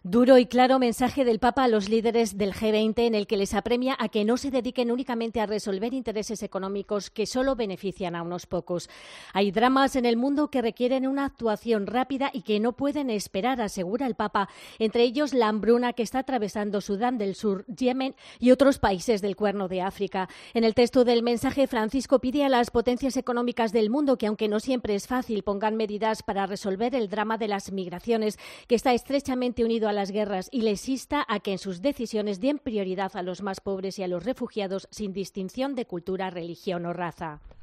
Duro y claro mensaje del Papa a los líderes del G20 en el que les apremia a que no se dediquen únicamente a resolver intereses económicos que solo benefician a unos pocos. Hay dramas en el mundo que requieren una actuación rápida y que no pueden esperar, asegura el Papa, entre ellos la hambruna que está atravesando Sudán del Sur, Yemen y otros países del Cuerno de África. En el texto del mensaje, Francisco pide a las potencias económicas del mundo que, aunque no siempre es fácil, pongan medidas para resolver el drama de las migraciones, que está estrechamente unido a las guerras, y les insta a que en sus decisiones den prioridad a los más pobres y a los refugiados sin distinción de cultura, religión o raza.